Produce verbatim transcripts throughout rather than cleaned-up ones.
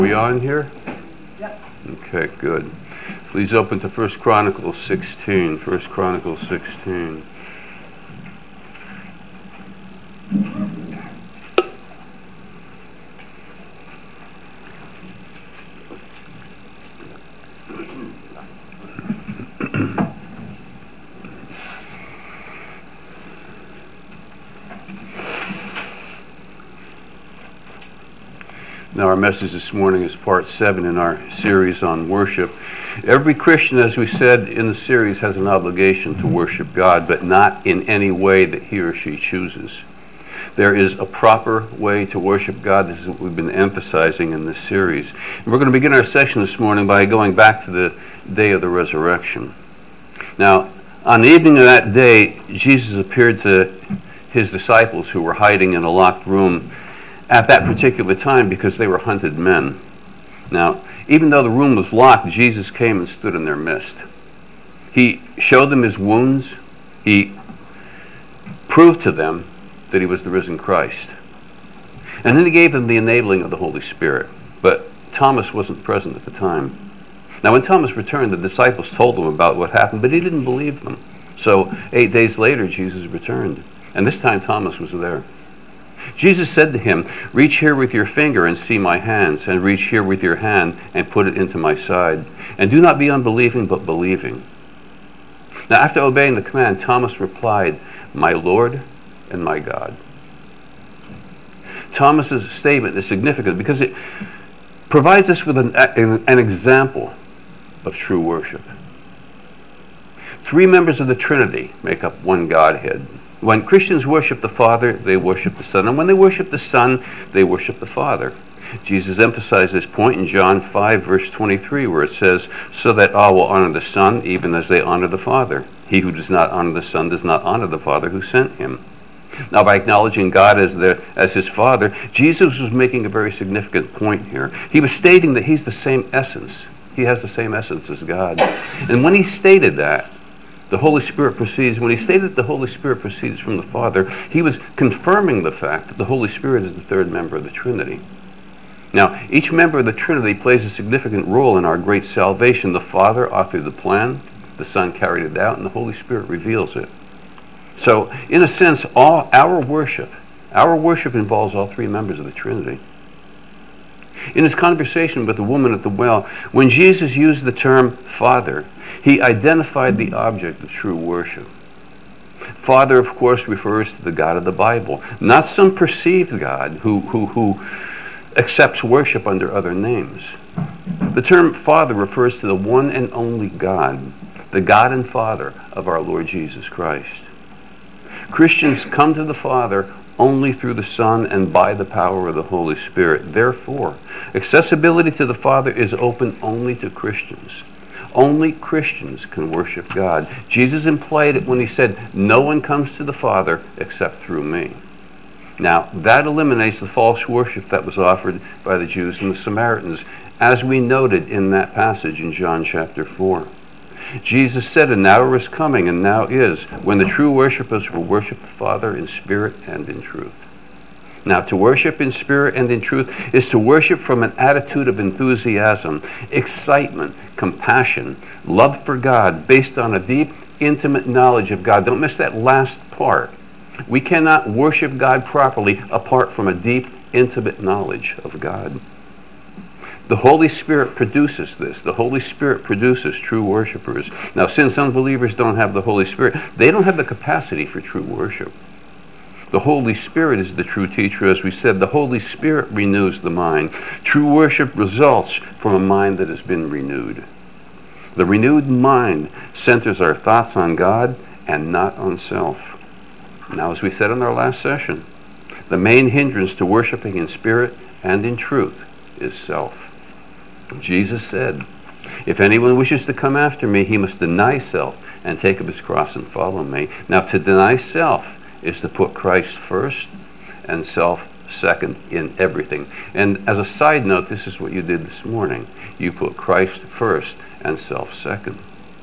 We on here? Yep. Okay, good. Please open to First Chronicles sixteen. First Chronicles sixteen. Now, our message this morning is part seven in our series on worship. Every Christian, as we said in the series, has an obligation to worship God, but not in any way that he or she chooses. There is a proper way to worship God. This is what we've been emphasizing in this series. And we're going to begin our session this morning by going back to the day of the resurrection. Now, on the evening of that day, Jesus appeared to his disciples who were hiding in a locked room at that particular time because they were hunted men. Now, even though the room was locked, Jesus came and stood in their midst. He showed them his wounds. He proved to them that he was the risen Christ. And then he gave them the enabling of the Holy Spirit. But Thomas wasn't present at the time. Now, when Thomas returned, the disciples told him about what happened, but he didn't believe them. So eight days later, Jesus returned. And this time, Thomas was there. Jesus said to him, "Reach here with your finger and see my hands, and reach here with your hand and put it into my side. And do not be unbelieving, but believing." Now, after obeying the command, Thomas replied, "My Lord and my God." Thomas's statement is significant because it provides us with an, an example of true worship. Three members of the Trinity make up one Godhead. When Christians worship the Father, they worship the Son. And when they worship the Son, they worship the Father. Jesus emphasized this point in John five, verse twenty-three, where it says, "So that all will honor the Son, even as they honor the Father. He who does not honor the Son does not honor the Father who sent him." Now, by acknowledging God as, the, as his Father, Jesus was making a very significant point here. He was stating that he's the same essence. He has the same essence as God. And when he stated that, the Holy Spirit proceeds, when he stated that the Holy Spirit proceeds from the Father, he was confirming the fact that the Holy Spirit is the third member of the Trinity. Now, each member of the Trinity plays a significant role in our great salvation. The Father authored the plan, the Son carried it out, and the Holy Spirit reveals it. So, in a sense, all our worship, our worship involves all three members of the Trinity. In his conversation with the woman at the well, when Jesus used the term Father, he identified the object of true worship. Father, of course, refers to the God of the Bible, not some perceived God who, who, who accepts worship under other names. The term Father refers to the one and only God, the God and Father of our Lord Jesus Christ. Christians come to the Father only through the Son and by the power of the Holy Spirit. Therefore, accessibility to the Father is open only to Christians. Only Christians can worship God. Jesus implied it when he said, "No one comes to the Father except through me." Now, that eliminates the false worship that was offered by the Jews and the Samaritans, as we noted in that passage in John chapter four. Jesus said, "An hour is coming, and now is, when the true worshipers will worship the Father in spirit and in truth." Now, to worship in spirit and in truth is to worship from an attitude of enthusiasm, excitement, compassion, love for God, based on a deep, intimate knowledge of God. Don't miss that last part. We cannot worship God properly apart from a deep, intimate knowledge of God. The Holy Spirit produces this. The Holy Spirit produces true worshipers. Now, since unbelievers don't have the Holy Spirit, they don't have the capacity for true worship. The Holy Spirit is the true teacher. As we said, the Holy Spirit renews the mind. True worship results from a mind that has been renewed. The renewed mind centers our thoughts on God and not on self. Now, as we said in our last session, the main hindrance to worshiping in spirit and in truth is self. Jesus said, "If anyone wishes to come after me, he must deny self and take up his cross and follow me." Now, to deny self is to put Christ first and self second in everything. And as a side note, this is what you did this morning. You put Christ first and self second.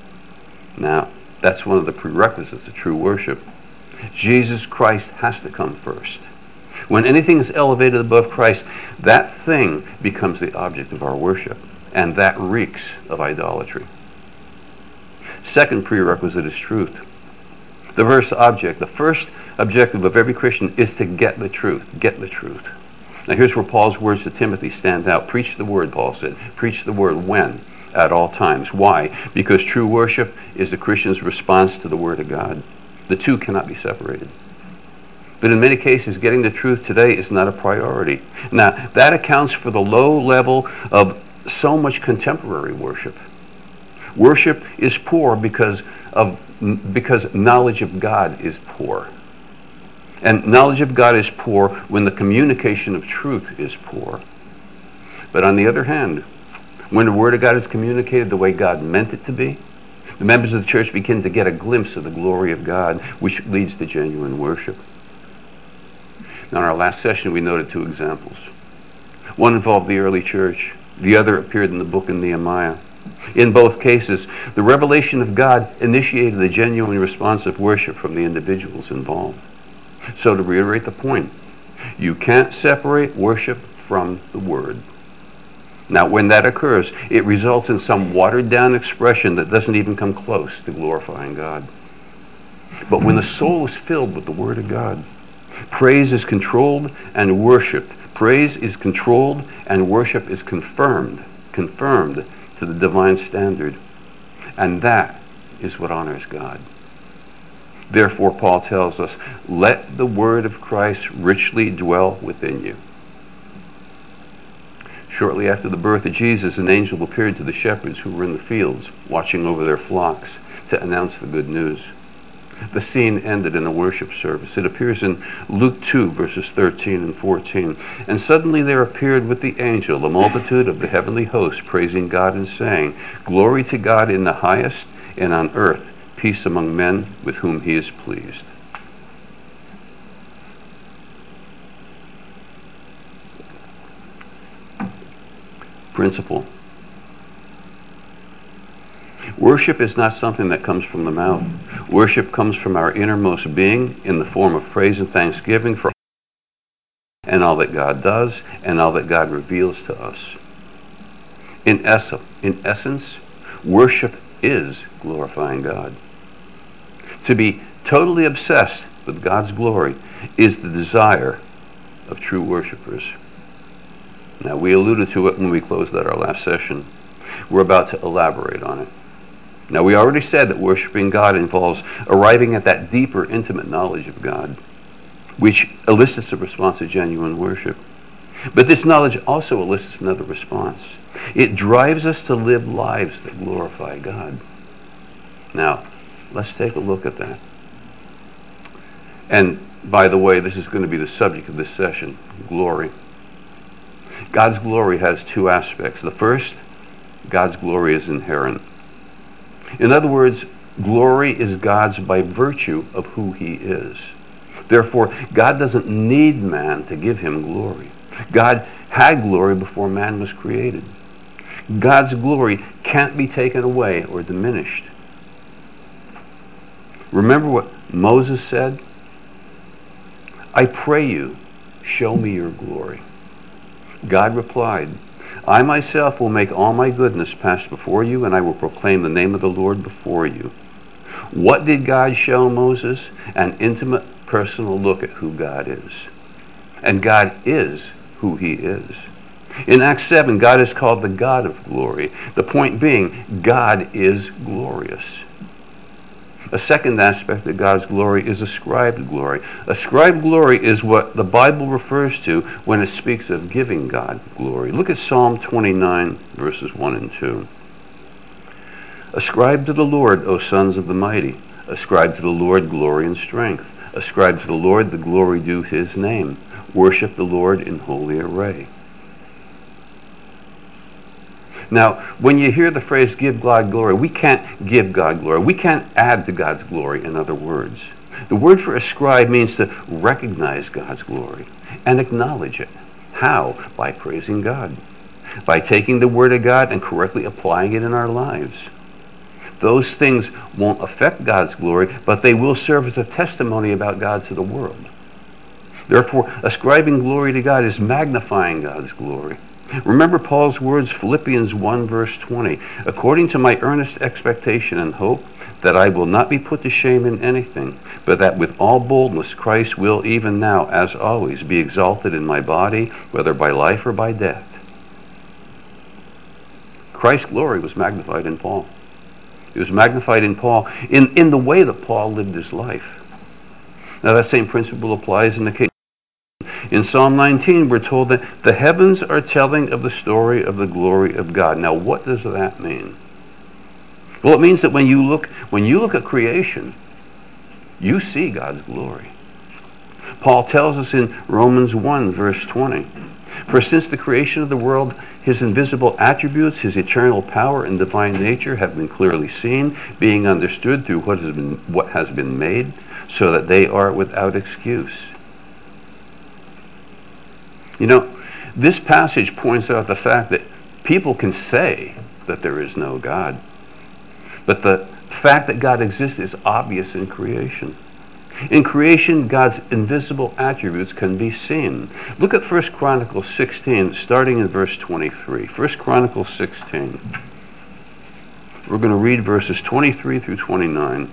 Now, that's one of the prerequisites of true worship. Jesus Christ has to come first. When anything is elevated above Christ, that thing becomes the object of our worship, and that reeks of idolatry. Second prerequisite is truth. The verse object, the first objective of every Christian is to get the truth. Get the truth. Now here's where Paul's words to Timothy stand out. Preach the word, Paul said. Preach the word when? At all times. Why? Because true worship is the Christian's response to the word of God. The two cannot be separated. But in many cases, getting the truth today is not a priority. Now, that accounts for the low level of so much contemporary worship. Worship is poor because of because knowledge of God is poor. And knowledge of God is poor when the communication of truth is poor. But on the other hand, when the Word of God is communicated the way God meant it to be, the members of the church begin to get a glimpse of the glory of God, which leads to genuine worship. Now, in our last session, we noted two examples. One involved the early church. The other appeared in the book of Nehemiah. In both cases, the revelation of God initiated a genuine response of worship from the individuals involved. So to reiterate the point, you can't separate worship from the Word. Now, when that occurs, it results in some watered-down expression that doesn't even come close to glorifying God. But when the soul is filled with the Word of God, praise is controlled and worshiped. Praise is controlled and worship is confirmed, confirmed to the divine standard. And that is what honors God. Therefore, Paul tells us, let the word of Christ richly dwell within you. Shortly after the birth of Jesus, an angel appeared to the shepherds who were in the fields, watching over their flocks, to announce the good news. The scene ended in a worship service. It appears in Luke two, verses thirteen and fourteen. And suddenly there appeared with the angel a multitude of the heavenly host, praising God and saying, Glory to God in the highest, and on earth peace among men with whom he is pleased. Principle. Worship is not something that comes from the mouth. Worship comes from our innermost being in the form of praise and thanksgiving for and all that God does and all that God reveals to us. In essence, in essence, worship is glorifying God. To be totally obsessed with God's glory is the desire of true worshipers. Now, we alluded to it when we closed out our last session. We're about to elaborate on it. Now, we already said that worshiping God involves arriving at that deeper, intimate knowledge of God, which elicits a response of genuine worship. But this knowledge also elicits another response. It drives us to live lives that glorify God. Now, let's take a look at that. And by the way, this is going to be the subject of this session, glory. God's glory has two aspects. The first, God's glory is inherent. In other words, glory is God's by virtue of who he is. Therefore, God doesn't need man to give him glory. God had glory before man was created. God's glory can't be taken away or diminished. Remember what Moses said? I pray you, show me your glory. God replied, I myself will make all my goodness pass before you, and I will proclaim the name of the Lord before you. What did God show Moses? An intimate, personal look at who God is. And God is who he is. In Acts seven, God is called the God of glory. The point being, God is glorious. A second aspect of God's glory is ascribed glory. Ascribed glory is what the Bible refers to when it speaks of giving God glory. Look at Psalm twenty-nine, verses one and two. Ascribe to the Lord, O sons of the mighty. Ascribe to the Lord glory and strength. Ascribe to the Lord the glory due his name. Worship the Lord in holy array. Now, when you hear the phrase give God glory, we can't give God glory. We can't add to God's glory, in other words. The word for ascribe means to recognize God's glory and acknowledge it. How? By praising God. By taking the word of God and correctly applying it in our lives. Those things won't affect God's glory, but they will serve as a testimony about God to the world. Therefore, ascribing glory to God is magnifying God's glory. Remember Paul's words, Philippians one, verse twenty. According to my earnest expectation and hope, that I will not be put to shame in anything, but that with all boldness Christ will even now, as always, be exalted in my body, whether by life or by death. Christ's glory was magnified in Paul. It was magnified in Paul in, in the way that Paul lived his life. Now that same principle applies in the case. In Psalm nineteen, we're told that the heavens are telling of the story of the glory of God. Now, what does that mean? Well, it means that when you look, when you look at creation, you see God's glory. Paul tells us in Romans one, verse twenty, for since the creation of the world, his invisible attributes, his eternal power and divine nature have been clearly seen, being understood through what has been, what has been made, so that they are without excuse. You know, this passage points out the fact that people can say that there is no God, but the fact that God exists is obvious in creation. In creation, God's invisible attributes can be seen. Look at First Chronicles sixteen, starting in verse twenty-three. First Chronicles sixteen. We're going to read verses twenty-three through twenty-nine.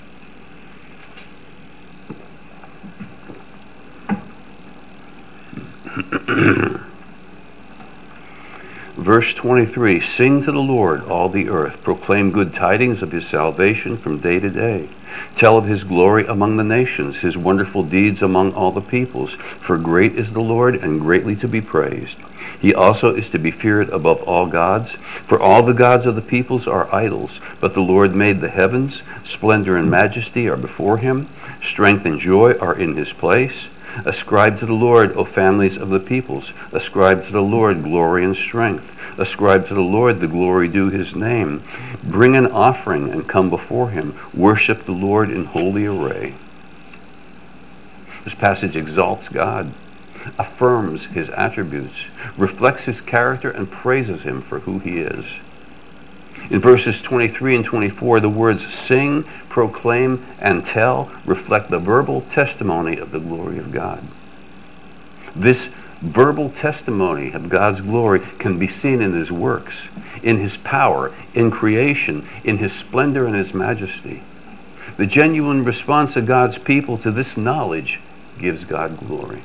Verse twenty-three, sing to the Lord, all the earth. Proclaim good tidings of his salvation from day to day. Tell of his glory among the nations, his wonderful deeds among all the peoples. For great is the Lord, and greatly to be praised. He also is to be feared above all gods. For all the gods of the peoples are idols, but the Lord made the heavens. Splendor and majesty are before him. Strength and joy are in his place. Ascribe to the Lord, O families of the peoples. Ascribe to the Lord glory and strength. Ascribe to the Lord the glory due his name. Bring an offering and come before him. Worship the Lord in holy array. This passage exalts God, affirms his attributes, reflects his character, and praises him for who he is. In verses twenty-three and twenty-four, the words sing, proclaim, and tell reflect the verbal testimony of the glory of God. This verbal testimony of God's glory can be seen in his works, in his power, in creation, in his splendor and his majesty. The genuine response of God's people to this knowledge gives God glory.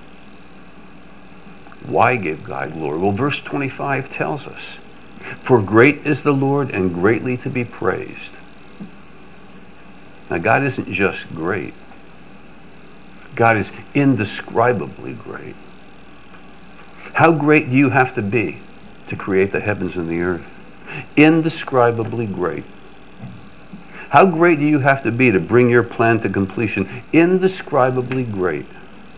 Why give God glory? Well, verse twenty-five tells us, for great is the Lord and greatly to be praised. Now, God isn't just great. God is indescribably great. How great do you have to be to create the heavens and the earth? Indescribably great. How great do you have to be to bring your plan to completion? Indescribably great.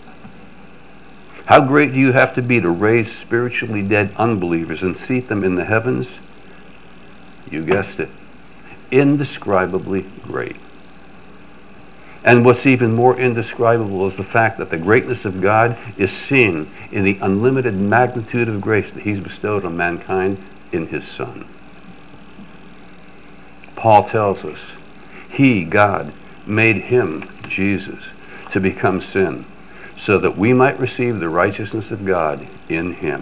How great do you have to be to raise spiritually dead unbelievers and seat them in the heavens? You guessed it. Indescribably great. And what's even more indescribable is the fact that the greatness of God is seen in the unlimited magnitude of grace that he's bestowed on mankind in his Son. Paul tells us, he, God, made him, Jesus, to become sin, so that we might receive the righteousness of God in him.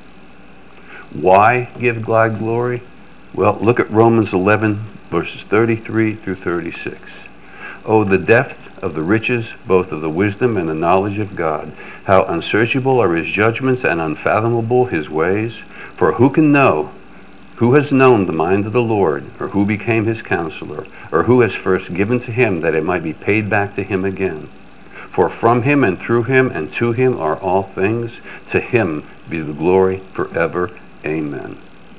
Why give God glory? Well, look at Romans eleven, verses thirty-three through thirty-six. Oh, the depth of the riches, both of the wisdom and the knowledge of God. How unsearchable are his judgments and unfathomable his ways. For who can know? Who has known the mind of the Lord? Or who became his counselor? Or who has first given to him that it might be paid back to him again? For from him and through him and to him are all things. To him be the glory forever. Amen.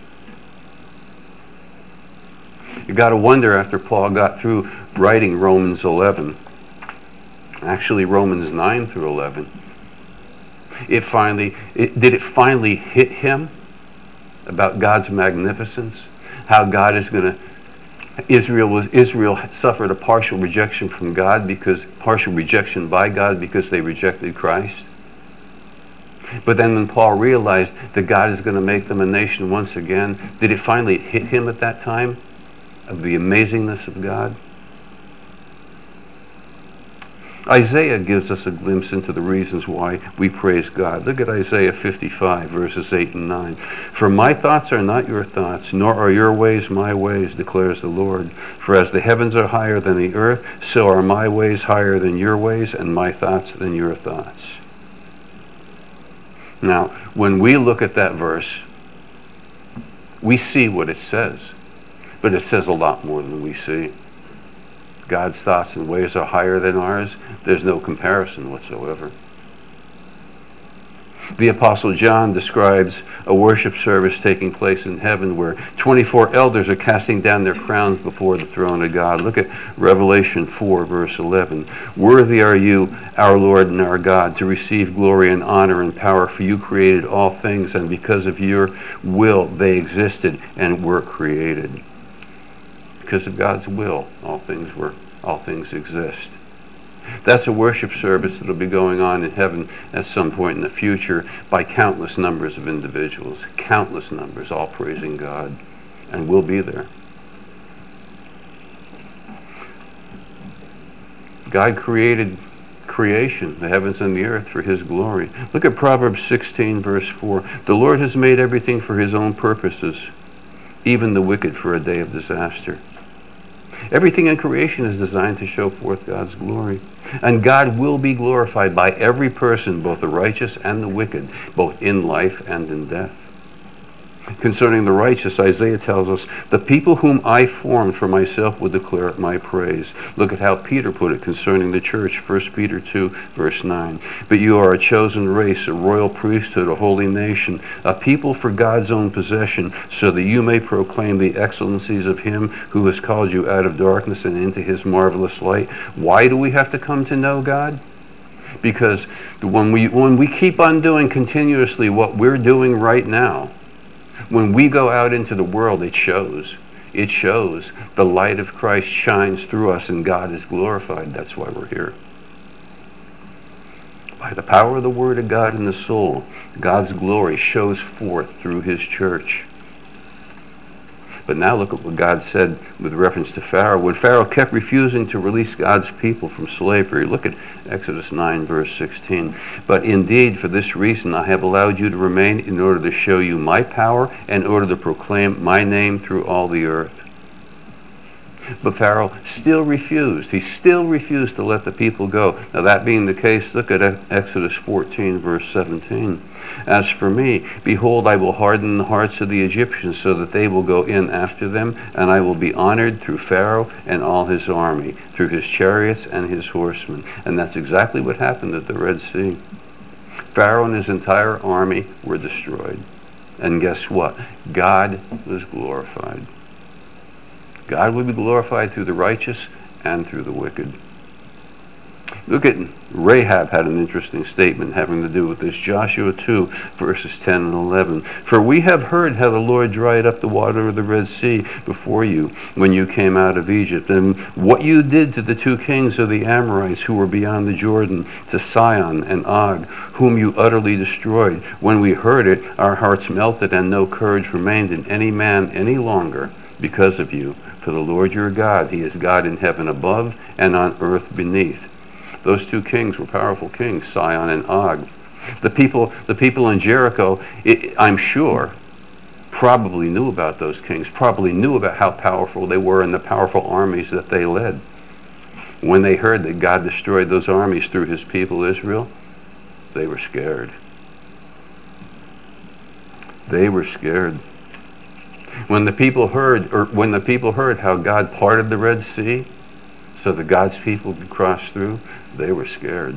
You got to wonder, after Paul got through writing Romans eleven, actually Romans nine through eleven, it finally, it, did it finally hit him about God's magnificence? How God is going to, Israel was, Israel suffered a partial rejection from God because, partial rejection by God because they rejected Christ. But then when Paul realized that God is going to make them a nation once again, did it finally hit him at that time of the amazingness of God? Isaiah gives us a glimpse into the reasons why we praise God. Look at Isaiah fifty-five, verses eight and nine. For my thoughts are not your thoughts, nor are your ways my ways, declares the Lord. For as the heavens are higher than the earth, so are my ways higher than your ways, and my thoughts than your thoughts. Now, when we look at that verse, we see what it says, but it says a lot more than we see. God's thoughts and ways are higher than ours. There's no comparison whatsoever. The Apostle John describes a worship service taking place in heaven where twenty-four elders are casting down their crowns before the throne of God. Look at Revelation four, verse eleven. Worthy are you, our Lord and our God, to receive glory and honor and power, for you created all things, and because of your will they existed and were created. Because of God's will, all things were, all things exist. That's a worship service that will be going on in heaven at some point in the future by countless numbers of individuals, countless numbers, all praising God, and we'll be there. God created creation, the heavens and the earth, for his glory. Look at Proverbs sixteen, verse four. The Lord has made everything for his own purposes, even the wicked for a day of disaster. Everything in creation is designed to show forth God's glory. And God will be glorified by every person, both the righteous and the wicked, both in life and in death. Concerning the righteous, Isaiah tells us, the people whom I formed for myself will declare my praise. Look at how Peter put it concerning the church, First Peter two, verse nine. But you are a chosen race, a royal priesthood, a holy nation, a people for God's own possession, so that you may proclaim the excellencies of him who has called you out of darkness and into his marvelous light. Why do we have to come to know God? Because when we, when we keep on doing continuously what we're doing right now, when we go out into the world, it shows. It shows. The light of Christ shines through us and God is glorified. That's why we're here. By the power of the Word of God in the soul, God's glory shows forth through his church. But now look at what God said with reference to Pharaoh. When Pharaoh kept refusing to release God's people from slavery, look at Exodus nine, verse sixteen. But indeed, for this reason, I have allowed you to remain in order to show you my power and in order to proclaim my name through all the earth. But Pharaoh still refused. He still refused to let the people go. Now that being the case, look at Exodus fourteen, verse seventeen. As for me, behold, I will harden the hearts of the Egyptians so that they will go in after them, and I will be honored through Pharaoh and all his army, through his chariots and his horsemen. And that's exactly what happened at the Red Sea. Pharaoh and his entire army were destroyed. And guess what? God was glorified. God will be glorified through the righteous and through the wicked. Look at Rahab had an interesting statement having to do with this. Joshua two, verses ten and eleven. For we have heard how the Lord dried up the water of the Red Sea before you when you came out of Egypt, and what you did to the two kings of the Amorites who were beyond the Jordan, to Sihon and Og, whom you utterly destroyed. When we heard it, our hearts melted, and no courage remained in any man any longer because of you. For the Lord your God, he is God in heaven above and on earth beneath. Those two kings were powerful kings, Sihon and Og. The people, the people in Jericho, it, I'm sure, probably knew about those kings, probably knew about how powerful they were and the powerful armies that they led. When they heard that God destroyed those armies through his people Israel, they were scared. They were scared. When the people heard, or when the people heard how God parted the Red Sea, so that God's people could cross through, they were scared.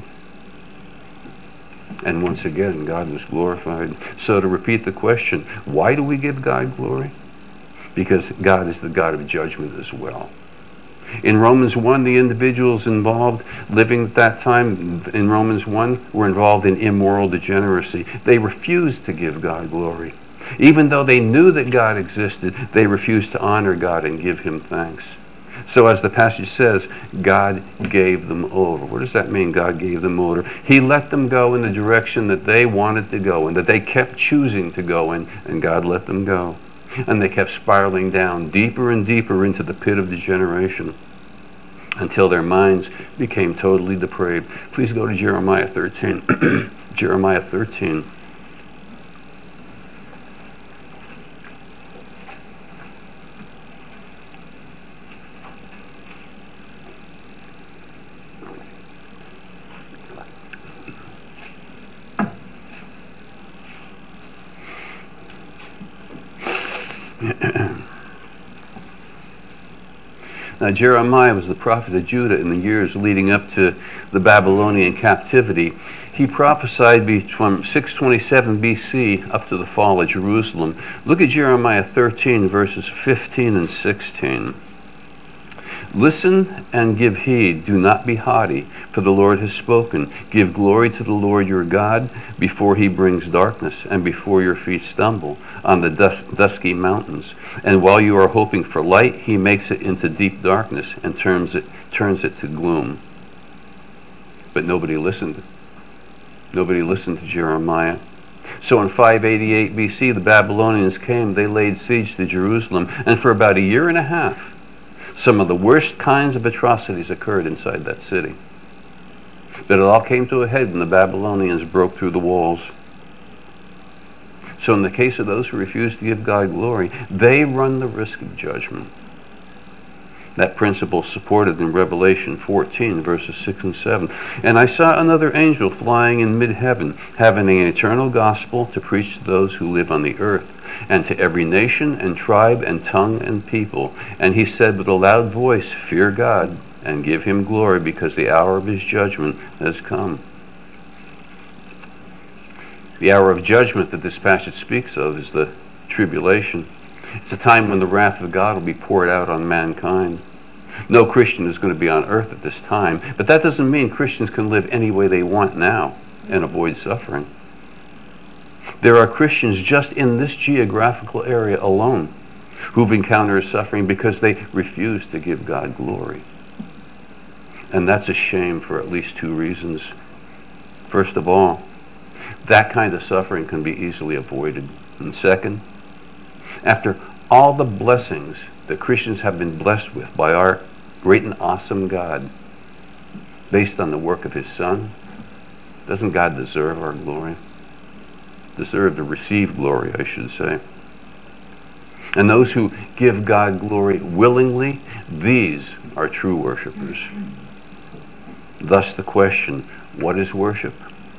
And once again, God was glorified. So to repeat the question, why do we give God glory? Because God is the God of judgment as well. In Romans one, the individuals involved living at that time in Romans one were involved in immoral degeneracy. They refused to give God glory. Even though they knew that God existed, they refused to honor God and give him thanks. So as the passage says, God gave them over. What does that mean, God gave them over? He let them go in the direction that they wanted to go in, that they kept choosing to go in, and God let them go. And they kept spiraling down deeper and deeper into the pit of degeneration. until their minds became totally depraved. Please go to Jeremiah thirteen. Jeremiah thirteen. Now, Jeremiah was the prophet of Judah in the years leading up to the Babylonian captivity. He prophesied from six twenty-seven B C up to the fall of Jerusalem. Look at Jeremiah thirteen, verses fifteen and sixteen. Listen and give heed, do not be haughty, for the Lord has spoken. Give glory to the Lord your God before he brings darkness and before your feet stumble on the dus- dusky mountains. And while you are hoping for light, he makes it into deep darkness and turns it, turns it to gloom. But nobody listened. Nobody listened to Jeremiah. So in five eighty-eight B C, the Babylonians came. They laid siege to Jerusalem. And for about a year and a half, some of the worst kinds of atrocities occurred inside that city. But it all came to a head when the Babylonians broke through the walls. So in the case of those who refuse to give God glory, they run the risk of judgment. That principle is supported in Revelation fourteen, verses six and seven. And I saw another angel flying in mid-heaven, having an eternal gospel to preach to those who live on the earth, and to every nation and tribe and tongue and people. And he said with a loud voice, fear God and give him glory, because the hour of his judgment has come. The hour of judgment that this passage speaks of is the tribulation. It's a time when the wrath of God will be poured out on mankind. No Christian is going to be on earth at this time, but that doesn't mean Christians can live any way they want now and avoid suffering. There are Christians just in this geographical area alone who've encountered suffering because they refuse to give God glory. And that's a shame for at least two reasons. First of all, that kind of suffering can be easily avoided. And second, after all the blessings that Christians have been blessed with by our great and awesome God, based on the work of his Son, doesn't God deserve our glory? Deserve to receive glory, I should say. And those who give God glory willingly, these are true worshipers. Thus the question, what is worship?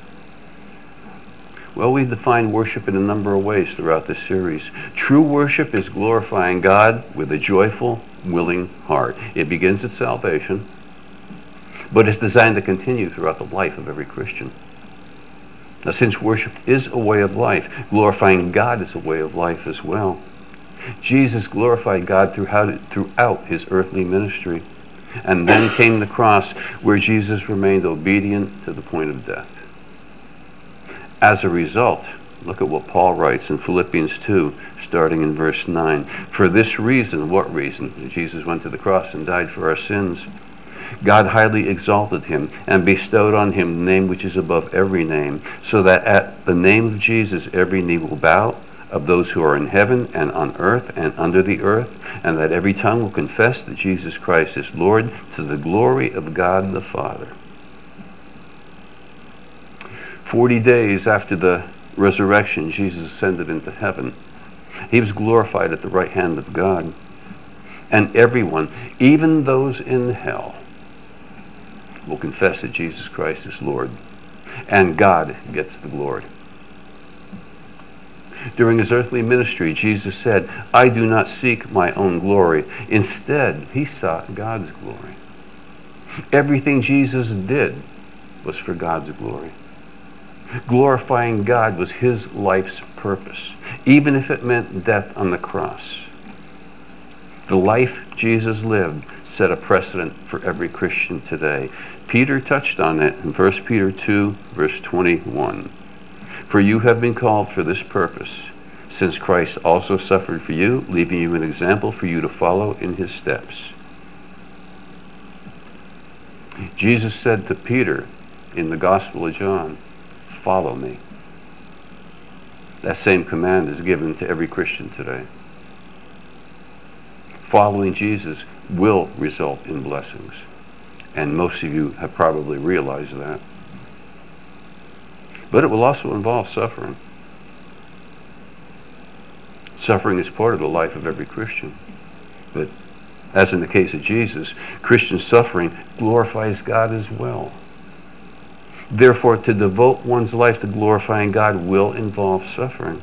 Well, we define worship in a number of ways throughout this series. True worship is glorifying God with a joyful, willing heart. It begins at salvation, but it's designed to continue throughout the life of every Christian. Now, since worship is a way of life, glorifying God is a way of life as well. Jesus glorified God throughout his earthly ministry. And then came the cross, where Jesus remained obedient to the point of death. As a result, look at what Paul writes in Philippians two, starting in verse nine. For this reason, what reason? Jesus went to the cross and died for our sins. God highly exalted him and bestowed on him the name which is above every name, so that at the name of Jesus every knee will bow, of those who are in heaven and on earth and under the earth, and that every tongue will confess that Jesus Christ is Lord, to the glory of God the Father. Forty days after the resurrection, Jesus ascended into heaven. He was glorified at the right hand of God. And everyone, even those in hell, will confess that Jesus Christ is Lord. And God gets the glory. During his earthly ministry, Jesus said, I do not seek my own glory. Instead, he sought God's glory. Everything Jesus did was for God's glory. Glorifying God was his life's purpose, even if it meant death on the cross. The life Jesus lived set a precedent for every Christian today. Peter touched on it in First Peter two, verse twenty-one. For you have been called for this purpose, since Christ also suffered for you, leaving you an example for you to follow in his steps. Jesus said to Peter in the Gospel of John, follow me. That same command is given to every Christian today. Following Jesus will result in blessings. And most of you have probably realized that. But it will also involve suffering. Suffering is part of the life of every Christian. But as in the case of Jesus, Christian suffering glorifies God as well. Therefore, to devote one's life to glorifying God will involve suffering.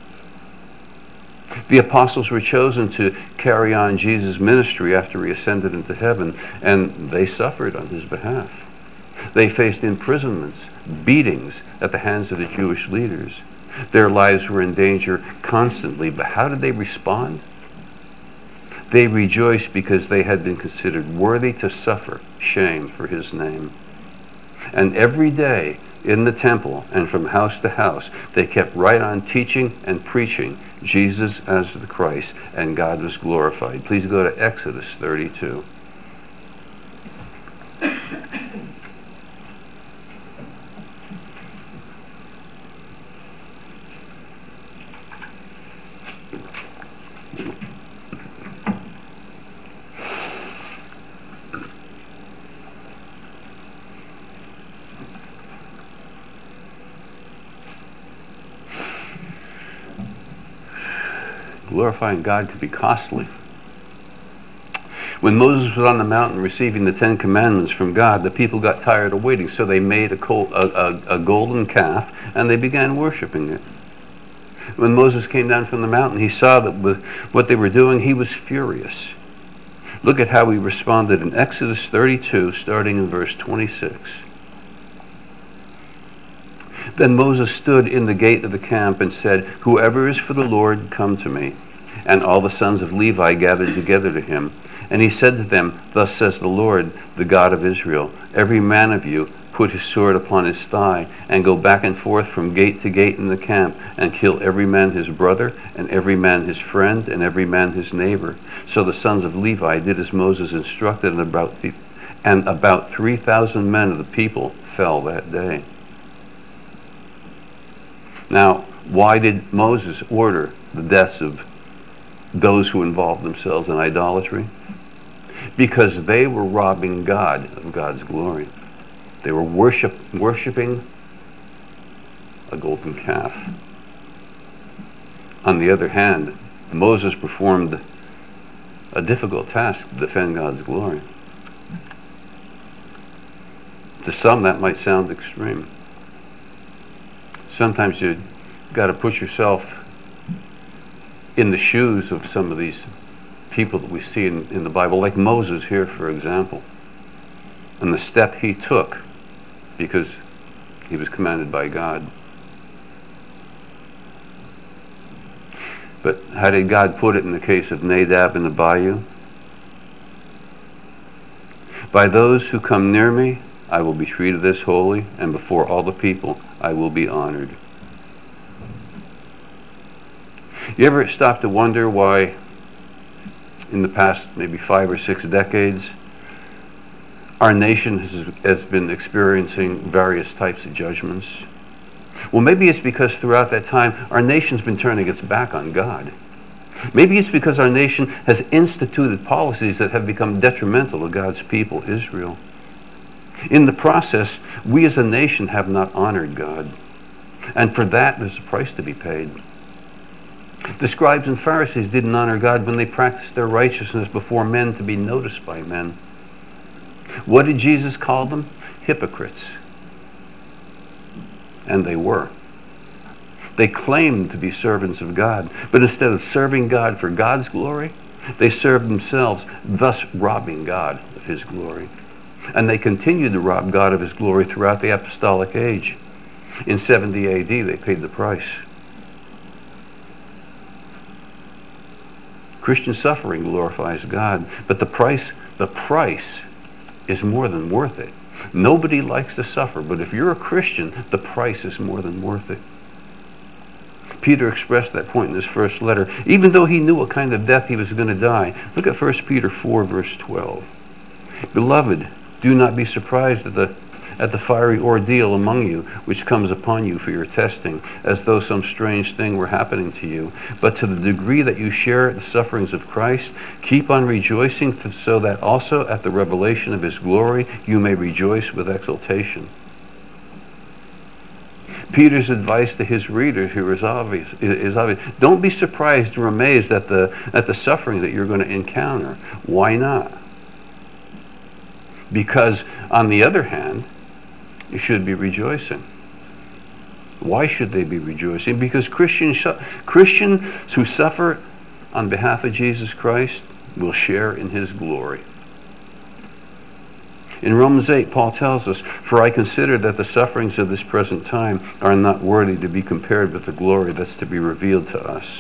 The apostles were chosen to carry on Jesus' ministry after he ascended into heaven, and they suffered on his behalf. They faced imprisonments, beatings at the hands of the Jewish leaders. Their lives were in danger constantly, but how did they respond? They rejoiced because they had been considered worthy to suffer shame for his name. And every day in the temple and from house to house, they kept right on teaching and preaching Jesus as the Christ, and God was glorified. Please go to Exodus thirty-two. Glorifying God could be costly. When Moses was on the mountain receiving the Ten Commandments from God, the people got tired of waiting, so they made a, col- a, a, a golden calf, and they began worshiping it. When Moses came down from the mountain, he saw that with what they were doing, he was furious. Look at how he responded in Exodus thirty-two, starting in verse twenty-six. Then Moses stood in the gate of the camp and said, "Whoever is for the Lord, come to me." And all the sons of Levi gathered together to him. And he said to them, "Thus says the Lord, the God of Israel, every man of you put his sword upon his thigh, and go back and forth from gate to gate in the camp, and kill every man his brother, and every man his friend, and every man his neighbor." So the sons of Levi did as Moses instructed, and about, the, and about three thousand men of the people fell that day. Now, why did Moses order the deaths of those who involved themselves in idolatry? Because they were robbing God of God's glory. They were worship, worshiping a golden calf. On the other hand, Moses performed a difficult task to defend God's glory. To some, that might sound extreme. Sometimes you've got to put yourself in the shoes of some of these people that we see in, in the Bible, like Moses here, for example, and the step he took because he was commanded by God. But how did God put it in the case of Nadab and Abihu? "By those who come near me, I will be treated as holy, and before all the people, I will be honored." You ever stop to wonder why in the past maybe five or six decades our nation has, has been experiencing various types of judgments? Well, maybe it's because throughout that time our nation's been turning its back on God. Maybe it's because our nation has instituted policies that have become detrimental to God's people, Israel. In the process, we as a nation have not honored God. And for that, there's a price to be paid. The scribes and Pharisees didn't honor God when they practiced their righteousness before men to be noticed by men. What did Jesus call them? Hypocrites. And they were. They claimed to be servants of God, but instead of serving God for God's glory, they served themselves, thus robbing God of his glory. And they continued to rob God of his glory throughout the apostolic age. In seventy A D, they paid the price. Christian suffering glorifies God, but the price, the price is more than worth it. Nobody likes to suffer, but if you're a Christian, the price is more than worth it. Peter expressed that point in his first letter, even though he knew what kind of death he was going to die. Look at First Peter four, verse twelve. "Beloved, do not be surprised at the at the fiery ordeal among you, which comes upon you for your testing, as though some strange thing were happening to you. But to the degree that you share the sufferings of Christ, keep on rejoicing, so that also at the revelation of his glory you may rejoice with exultation. Peter's advice to his readers here is obvious. Is obvious. Don't be surprised or amazed at the at the suffering that you're going to encounter. Why not? Because on the other hand, you should be rejoicing. Why should they be rejoicing? Because Christians Christians who suffer on behalf of Jesus Christ will share in his glory. In Romans eight, Paul tells us, "For I consider that the sufferings of this present time are not worthy to be compared with the glory that's to be revealed to us."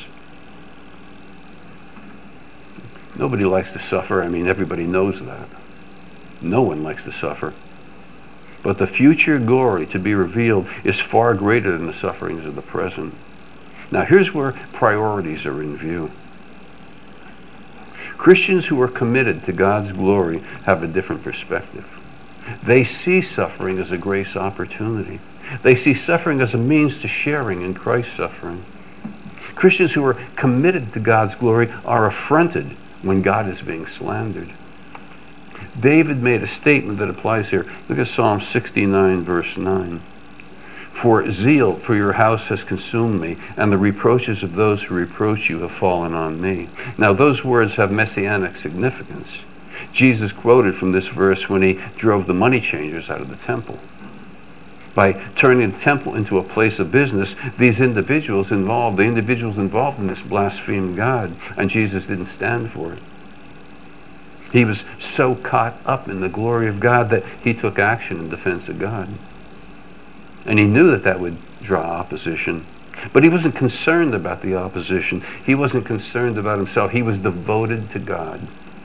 Nobody likes to suffer. I mean, everybody knows that. No one likes to suffer. But the future glory to be revealed is far greater than the sufferings of the present. Now, here's where priorities are in view. Christians who are committed to God's glory have a different perspective. They see suffering as a grace opportunity. They see suffering as a means to sharing in Christ's suffering. Christians who are committed to God's glory are affronted when God is being slandered. David made a statement that applies here. Look at Psalm sixty-nine, verse nine. "For zeal for your house has consumed me, and the reproaches of those who reproach you have fallen on me." Now, those words have messianic significance. Jesus quoted from this verse when he drove the money changers out of the temple. By turning the temple into a place of business, these individuals involved, the individuals involved in this blasphemed God, and Jesus didn't stand for it. He was so caught up in the glory of God that he took action in defense of God. And he knew that that would draw opposition. But he wasn't concerned about the opposition. He wasn't concerned about himself. He was devoted to God.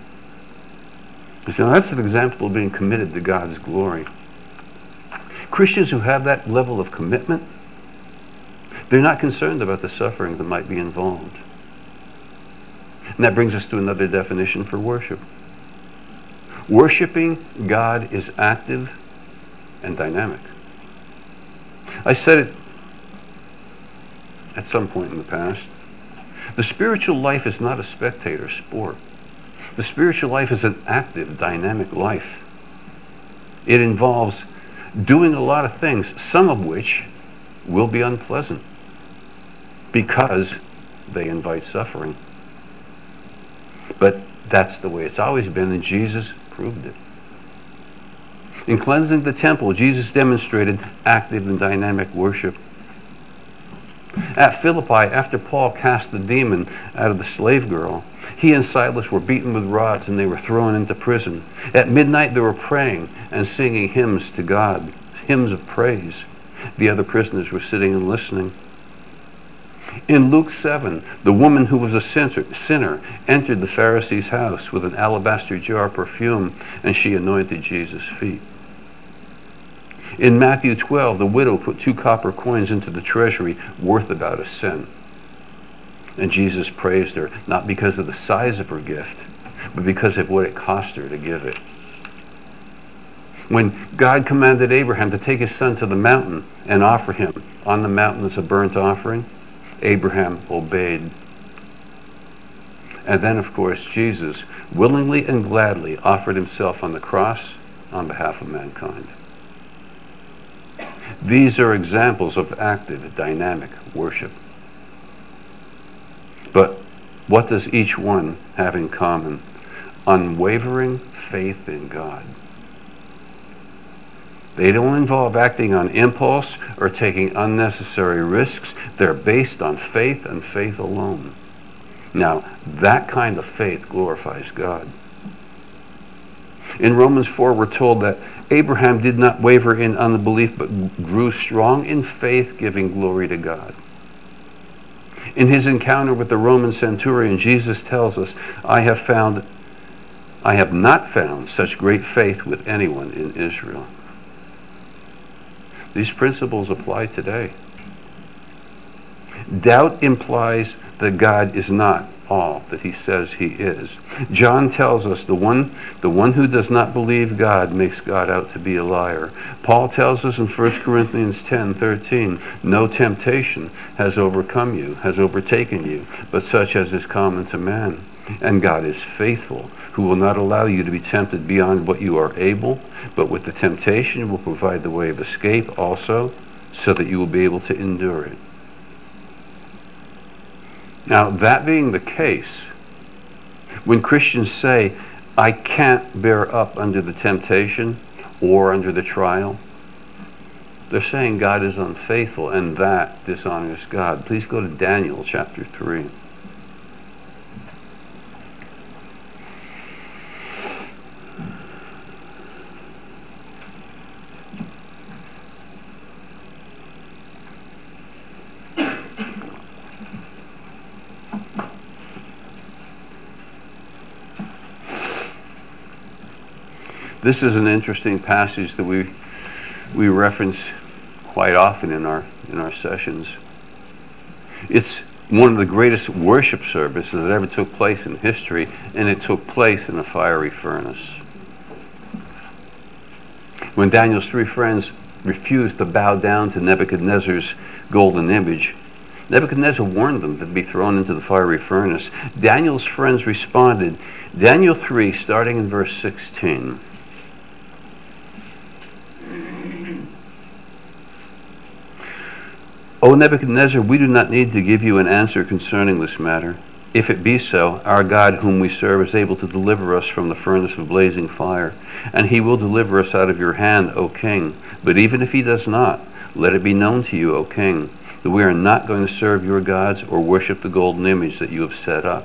So that's an example of being committed to God's glory. Christians who have that level of commitment, they're not concerned about the suffering that might be involved. And that brings us to another definition for worship. Worshiping God is active and dynamic. I said it at some point in the past. The spiritual life is not a spectator sport. The spiritual life is an active, dynamic life. It involves doing a lot of things, some of which will be unpleasant because they invite suffering. But that's the way it's always been, and Jesus proved it. In cleansing the temple, Jesus demonstrated active and dynamic worship. At Philippi, after Paul cast the demon out of the slave girl, he and Silas were beaten with rods and they were thrown into prison. At midnight, they were praying and singing hymns to God, hymns of praise. The other prisoners were sitting and listening. In Luke seven, the woman who was a sinner entered the Pharisee's house with an alabaster jar of perfume, and she anointed Jesus' feet. In Matthew twelve, the widow put two copper coins into the treasury worth about a cent. And Jesus praised her, not because of the size of her gift, but because of what it cost her to give it. When God commanded Abraham to take his son to the mountain and offer him on the mountain as a burnt offering, Abraham obeyed. And then, of course, Jesus willingly and gladly offered himself on the cross on behalf of mankind. These are examples of active, dynamic worship. But what does each one have in common? Unwavering faith in God. They don't involve acting on impulse or taking unnecessary risks. They're based on faith and faith alone. Now, that kind of faith glorifies God. In Romans four, we're told that Abraham did not waver in unbelief, but grew strong in faith, giving glory to God. In his encounter with the Roman centurion, Jesus tells us, I have found, I have not found such great faith with anyone in Israel. These principles apply today. Doubt implies that God is not all that he says he is. John tells us the one, the one who does not believe God makes God out to be a liar. Paul tells us in First Corinthians ten thirteen, no temptation has overcome you, has overtaken you, but such as is common to man. And God is faithful, who will not allow you to be tempted beyond what you are able, but with the temptation will provide the way of escape also, so that you will be able to endure it. Now, that being the case, when Christians say, I can't bear up under the temptation or under the trial, they're saying God is unfaithful, and that dishonors God. Please go to Daniel chapter three. This is an interesting passage that we we reference quite often in our in our sessions. It's one of the greatest worship services that ever took place in history, and it took place in a fiery furnace. When Daniel's three friends refused to bow down to Nebuchadnezzar's golden image, Nebuchadnezzar warned them to be thrown into the fiery furnace. Daniel's friends responded. Daniel three, starting in verse sixteen. O Nebuchadnezzar, we do not need to give you an answer concerning this matter. If it be so, our God whom we serve is able to deliver us from the furnace of blazing fire, and he will deliver us out of your hand, O king. But even if he does not, let it be known to you, O king, that we are not going to serve your gods or worship the golden image that you have set up.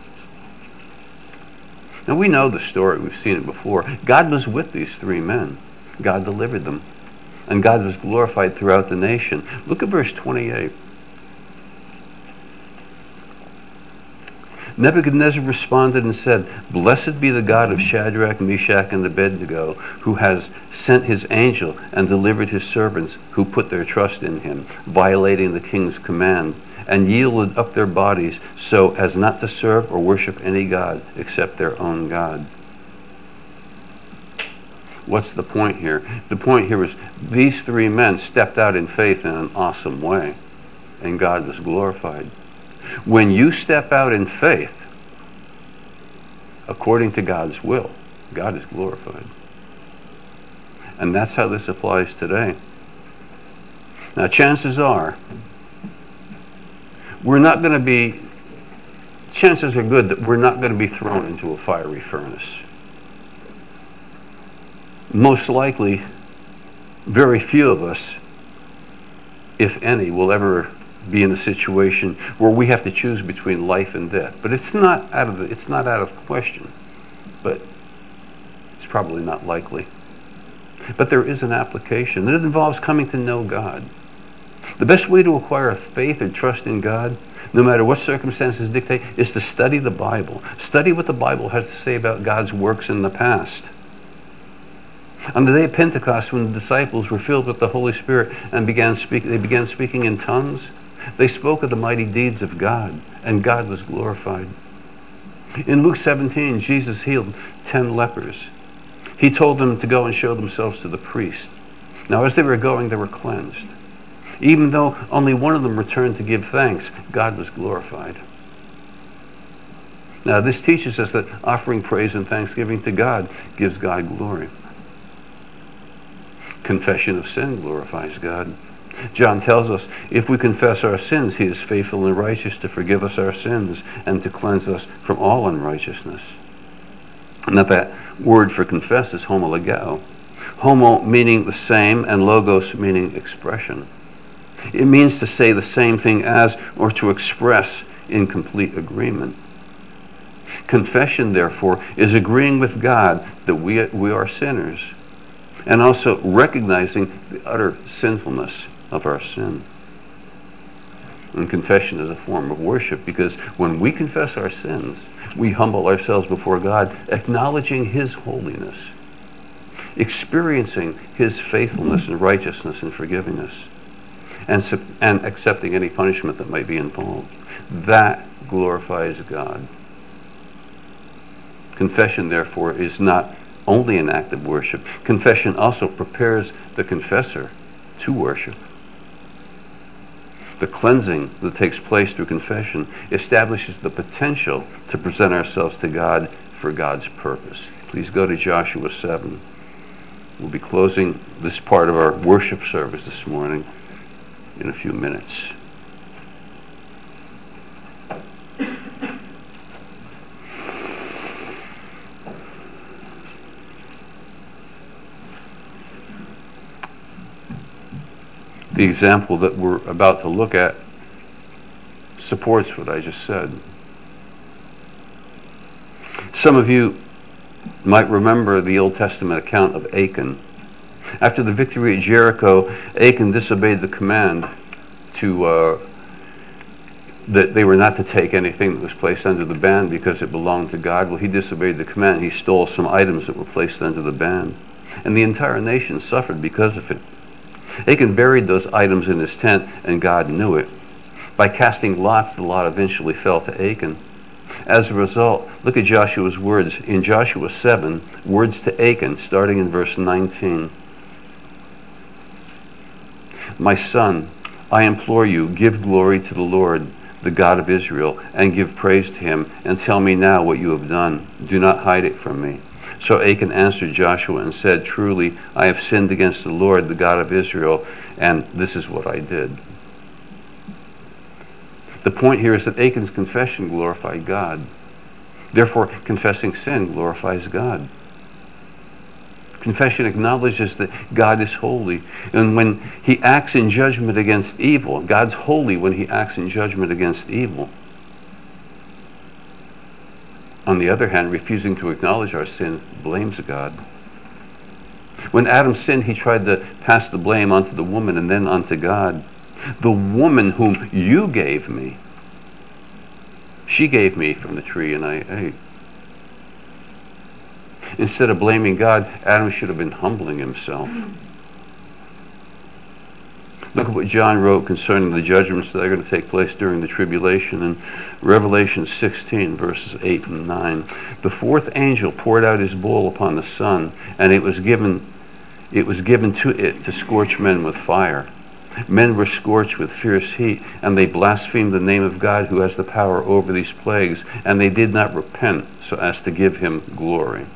Now we know the story, we've seen it before. God was with these three men. God delivered them. And God was glorified throughout the nation. Look at verse twenty-eight. Nebuchadnezzar responded and said, Blessed be the God of Shadrach, Meshach, and Abednego, who has sent his angel and delivered his servants who put their trust in him, violating the king's command, and yielded up their bodies so as not to serve or worship any god except their own God. What's the point here? The point here is these three men stepped out in faith in an awesome way, and God was glorified. When you step out in faith, according to God's will, God is glorified. And that's how this applies today. Now, chances are, we're not going to be, chances are good that we're not going to be thrown into a fiery furnace. Most likely, very few of us, if any, will ever be in a situation where we have to choose between life and death. But it's not out of the, it's not out of question. But it's probably not likely. But there is an application, and it involves coming to know God. The best way to acquire faith and trust in God, no matter what circumstances dictate, is to study the Bible. Study what the Bible has to say about God's works in the past. On the day of Pentecost, when the disciples were filled with the Holy Spirit and began speaking, they began speaking in tongues. They spoke of the mighty deeds of God, and God was glorified. In Luke seventeen, Jesus healed ten lepers. He told them to go and show themselves to the priest. Now, as they were going, they were cleansed. Even though only one of them returned to give thanks, God was glorified. Now, this teaches us that offering praise and thanksgiving to God gives God glory. Confession of sin glorifies God. John tells us, if we confess our sins, he is faithful and righteous to forgive us our sins and to cleanse us from all unrighteousness. Now that word for confess is homologeo. Homo meaning the same and logos meaning expression. It means to say the same thing as or to express in complete agreement. Confession, therefore, is agreeing with God that we, we are sinners, and also recognizing the utter sinfulness of our sin. And confession is a form of worship, because when we confess our sins, we humble ourselves before God, acknowledging his holiness, experiencing his faithfulness and righteousness and forgiving us, and, and accepting any punishment that might be involved. That glorifies God. Confession, therefore, is not only an act of worship. Confession also prepares the confessor to worship. The cleansing that takes place through confession establishes the potential to present ourselves to God for God's purpose. Please go to Joshua seven. We'll be closing this part of our worship service this morning in a few minutes. The example that we're about to look at supports what I just said. Some of you might remember the Old Testament account of Achan. After the victory at Jericho, Achan disobeyed the command to uh, that they were not to take anything that was placed under the ban because it belonged to God. Well, he disobeyed the command. He stole some items that were placed under the ban. And the entire nation suffered because of it. Achan buried those items in his tent, and God knew it. By casting lots, the lot eventually fell to Achan. As a result, look at Joshua's words. In Joshua seven, words to Achan, starting in verse nineteen. My son, I implore you, give glory to the Lord, the God of Israel, and give praise to him, and tell me now what you have done. Do not hide it from me. So Achan answered Joshua and said, truly, I have sinned against the Lord, the God of Israel, and this is what I did. The point here is that Achan's confession glorified God. Therefore, confessing sin glorifies God. Confession acknowledges that God is holy. And when he acts in judgment against evil, God's holy when he acts in judgment against evil. On the other hand, refusing to acknowledge our sin blames God. When Adam sinned, he tried to pass the blame onto the woman and then onto God. The woman whom you gave me, she gave me from the tree and I ate. Instead of blaming God, Adam should have been humbling himself. Look at what John wrote concerning the judgments that are going to take place during the tribulation in Revelation sixteen, verses eight and nine. The fourth angel poured out his bowl upon the sun, and it was given it was given to it to scorch men with fire. Men were scorched with fierce heat, and they blasphemed the name of God who has the power over these plagues, and they did not repent so as to give him glory.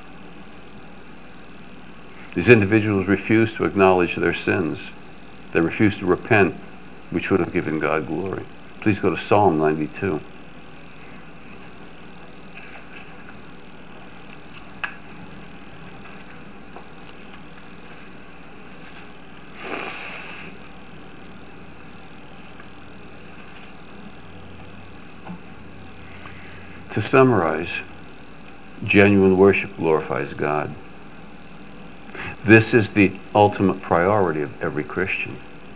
These individuals refused to acknowledge their sins. They refused to repent, which would have given God glory. Please go to Psalm ninety-two. To summarize, genuine worship glorifies God. This is the ultimate priority of every Christian.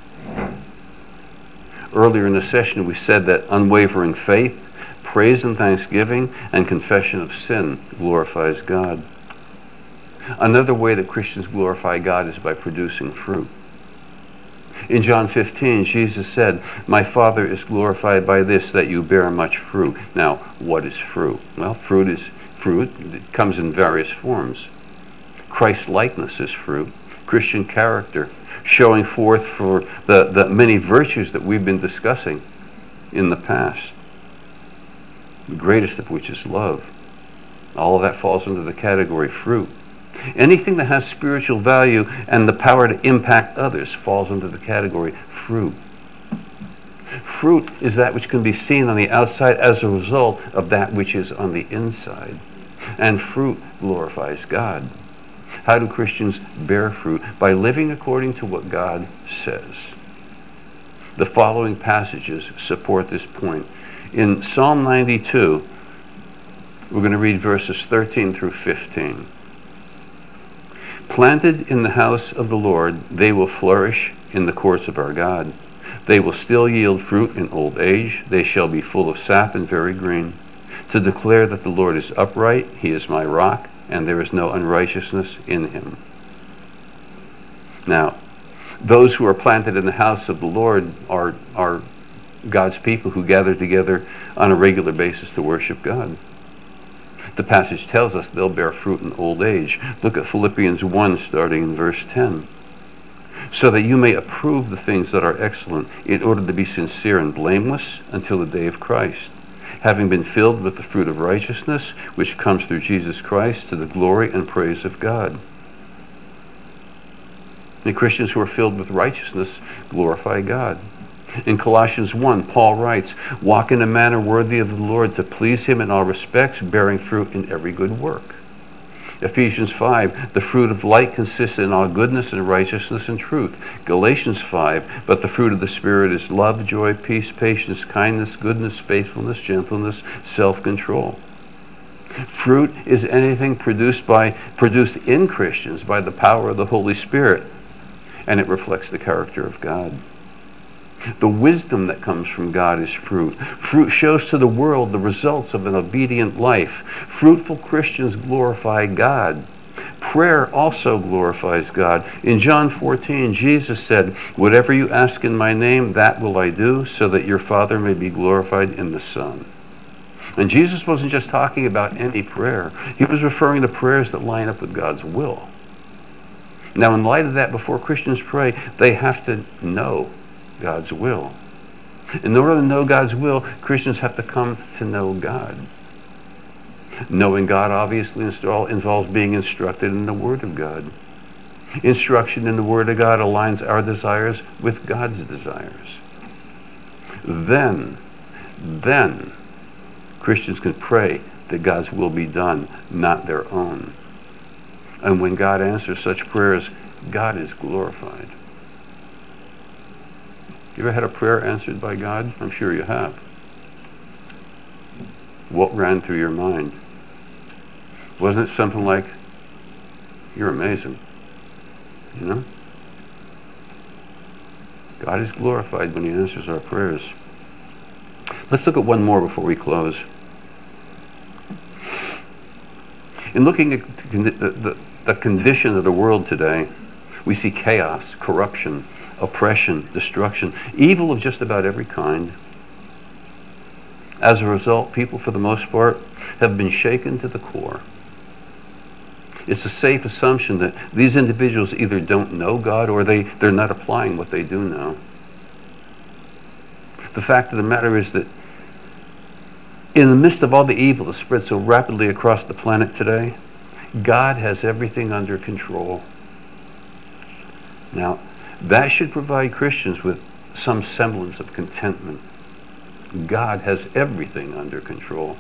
Earlier in the session, we said that unwavering faith, praise and thanksgiving, and confession of sin glorifies God. Another way that Christians glorify God is by producing fruit. In John fifteen, Jesus said, my Father is glorified by this, that you bear much fruit. Now, what is fruit? Well, fruit is fruit. It comes in various forms. Christ-likeness is fruit. Christian character, showing forth for the, the many virtues that we've been discussing in the past. The greatest of which is love. All of that falls into the category fruit. Anything that has spiritual value and the power to impact others falls into the category fruit. Fruit is that which can be seen on the outside as a result of that which is on the inside. And fruit glorifies God. How do Christians bear fruit? By living according to what God says. The following passages support this point. In Psalm ninety-two, we're going to read verses thirteen through fifteen. Planted in the house of the Lord, they will flourish in the courts of our God. They will still yield fruit in old age. They shall be full of sap and very green. To declare that the Lord is upright, he is my rock, and there is no unrighteousness in him. Now, those who are planted in the house of the Lord are, are God's people who gather together on a regular basis to worship God. The passage tells us they'll bear fruit in old age. Look at Philippians one, starting in verse ten. So that you may approve the things that are excellent, in order to be sincere and blameless until the day of Christ, having been filled with the fruit of righteousness, which comes through Jesus Christ, to the glory and praise of God. The Christians who are filled with righteousness glorify God. In Colossians one, Paul writes, walk in a manner worthy of the Lord, to please him in all respects, bearing fruit in every good work. Ephesians five, the fruit of light consists in all goodness and righteousness and truth. Galatians five, but the fruit of the Spirit is love, joy, peace, patience, kindness, goodness, faithfulness, gentleness, self-control. Fruit is anything produced by produced in Christians by the power of the Holy Spirit, and it reflects the character of God. The wisdom that comes from God is fruit. Fruit shows to the world the results of an obedient life. Fruitful Christians glorify God. Prayer also glorifies God. In John fourteen, Jesus said, whatever you ask in my name, that will I do, so that your Father may be glorified in the Son. And Jesus wasn't just talking about any prayer. He was referring to prayers that line up with God's will. Now, in light of that, before Christians pray, they have to know God's will. In order to know God's will, Christians have to come to know God. Knowing God obviously involves being instructed in the Word of God. Instruction in the Word of God aligns our desires with God's desires. Then, then, Christians can pray that God's will be done, not their own. And when God answers such prayers, God is glorified. You ever had a prayer answered by God? I'm sure you have. What ran through your mind? Wasn't it something like, you're amazing, you know? God is glorified when he answers our prayers. Let's look at one more before we close. In looking at the, the, the condition of the world today, we see chaos, corruption, oppression, destruction, evil of just about every kind. As a result, people, for the most part, have been shaken to the core. It's a safe assumption that these individuals either don't know God or they, they're not applying what they do know. The fact of the matter is that in the midst of all the evil that spreads so rapidly across the planet today, God has everything under control. Now, that should provide Christians with some semblance of contentment. God has everything under control.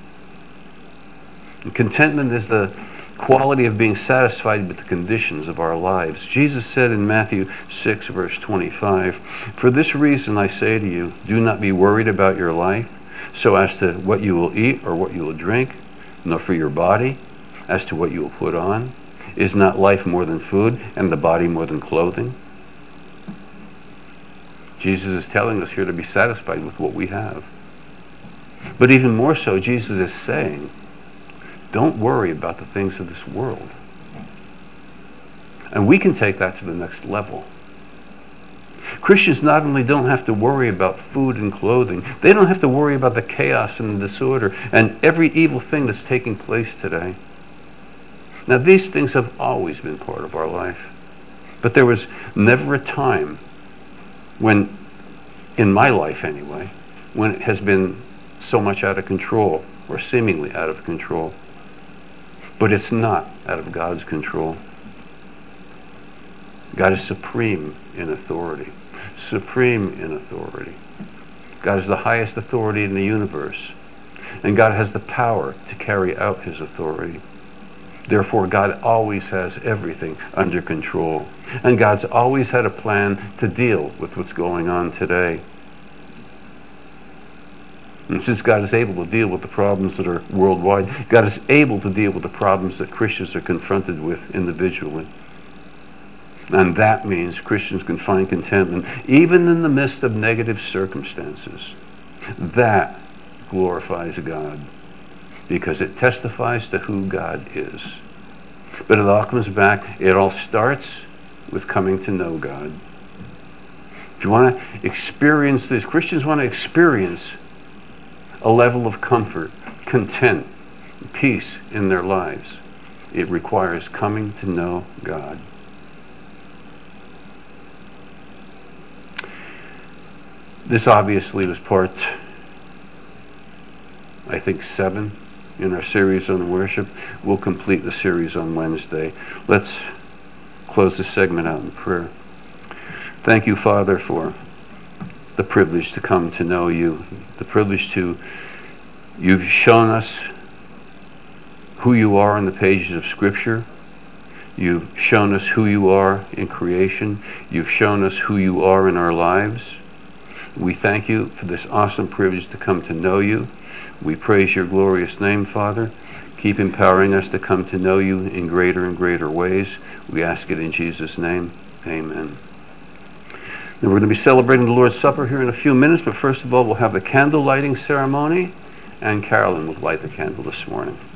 And contentment is the quality of being satisfied with the conditions of our lives. Jesus said in Matthew six, verse twenty-five, for this reason I say to you, do not be worried about your life, so as to what you will eat or what you will drink, nor for your body, as to what you will put on. Is not life more than food, and the body more than clothing? Jesus is telling us here to be satisfied with what we have. But even more so, Jesus is saying, don't worry about the things of this world. And we can take that to the next level. Christians not only don't have to worry about food and clothing, they don't have to worry about the chaos and the disorder and every evil thing that's taking place today. Now, these things have always been part of our life. But there was never a time when, in my life anyway, when it has been so much out of control, or seemingly out of control. But it's not out of God's control. God is supreme in authority. Supreme in authority. God is the highest authority in the universe. And God has the power to carry out his authority. Therefore, God always has everything under control. And God's always had a plan to deal with what's going on today. And since God is able to deal with the problems that are worldwide, God is able to deal with the problems that Christians are confronted with individually. And that means Christians can find contentment even in the midst of negative circumstances. That glorifies God because it testifies to who God is. But it all comes back, it all starts with coming to know God. If you want to experience this, Christians want to experience a level of comfort, content, peace in their lives. It requires coming to know God. This obviously was part, I think, seven in our series on worship. We'll complete the series on Wednesday. Let's close this segment out in prayer. Thank you, Father, for the privilege to come to know you, the privilege to, you've shown us who you are in the pages of Scripture. You've shown us who you are in creation. You've shown us who you are in our lives. We thank you for this awesome privilege to come to know you. We praise your glorious name, Father. Keep empowering us to come to know you in greater and greater ways. We ask it in Jesus' name. Amen. Now we're going to be celebrating the Lord's Supper here in a few minutes, but first of all, we'll have the candle lighting ceremony, and Carolyn will light the candle this morning.